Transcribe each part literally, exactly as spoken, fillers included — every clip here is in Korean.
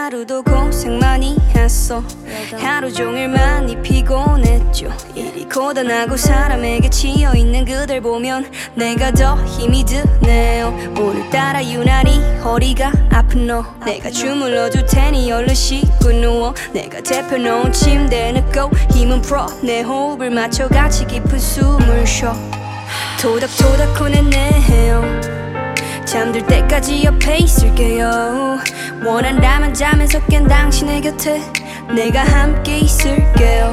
하루도 고생 많이 했어. 하루 종일 많이 피곤했죠. 일이 고단하고 사람에게 치여있는 그댈 보면 내가 더 힘이 드네요. 오늘따라 유난히 허리가 아픈 너, 내가 주물러줄 테니 얼른 씻고 누워. 내가 대펴놓은 침대에 눕고 힘은 풀어 내 호흡을 맞춰 같이 깊은 숨을 쉬어. 토닥토닥 혼내네요. 잠들 때까지 옆에 있을게요. 원한다면 잠에서 깬 당신의 곁에 내가 함께 있을게요.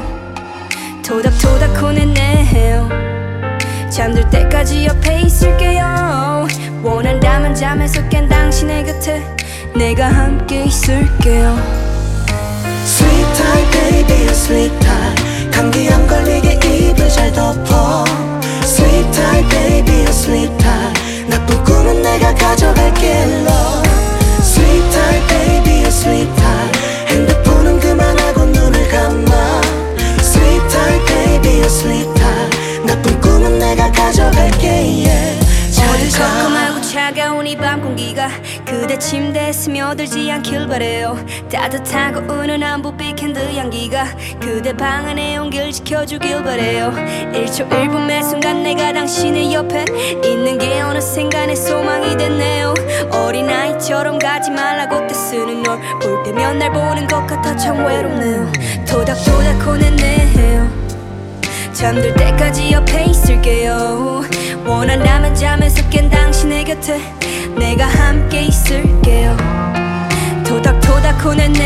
토닥토닥 혼내네요. 잠들 때까지 옆에 있을게요. 원한다면 잠에서 깬 당신의 곁에 내가 함께 있을게요. Sleep tight baby, sleep tight. 감기 안 걸리게 입을 잘 덮어. Sleep tight baby, sleep tight. 나쁜 꿈은 내가 가져갈게 love. Sleep tight baby, sleep tight. 핸드폰은 그만하고 눈을 감아. Sleep tight baby, sleep tight. 나쁜 꿈은 내가 가져갈게 yeah. 어느 컴컴하고 차가운 이 밤 공기가 그대 침대에 스며들지 않길 바래요. 따뜻하고 은은한 부비캔드 향기가 그대 방 안의 온기를 지켜주길 바래요. 일 초 일 분 매 순간 내가 당신의 옆에 있는 게 어느샌가 내 소망이 됐네요. 어린아이처럼 가지 말라고 떼쓰는 널 볼 때면 날 보는 것 같아 참 외롭네요. 토닥토닥 혼내네요. 잠들 때까지 옆에 있을게요. 원한다면 잠에서 깬 당신의 곁에 내가 함께 있을게요. 토닥토닥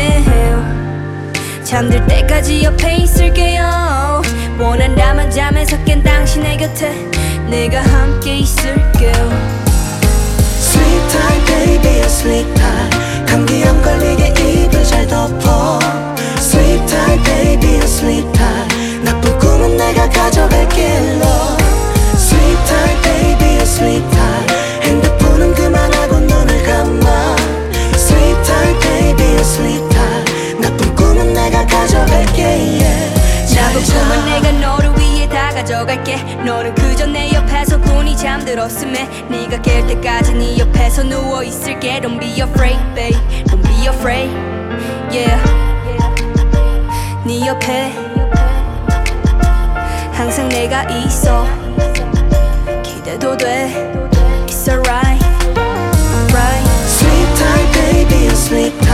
혼내네요. 잠들 때까지 옆에 있을게요. 원한다면 잠에서 깬 당신의 곁에 내가 함께 있을게요. Sleep tight baby, sleep tight. 감기 안 걸리게 입을 잘 덮어. Sleep tight baby, sleep tight. 나쁜 꿈은 내가 가져갈게 love. Sleep tight baby, sleep tight. 핸드폰은 그만하고 눈을 감아. Sleep tight baby, sleep tight. 나쁜 꿈은 내가 가져갈게 yeah. 나쁜 꿈은 내가 너를 위해 다 가져갈게. 너는 그저 내 옆에서 곤히 잠들었음에 네가 깰 때까지 네 옆에서 누워있을게. Don't be afraid babe, don't be afraid yeah. 네 옆에 항상 내가 있어. 기대도 돼. It's alright, alright. Sleep tight baby, sleep tight.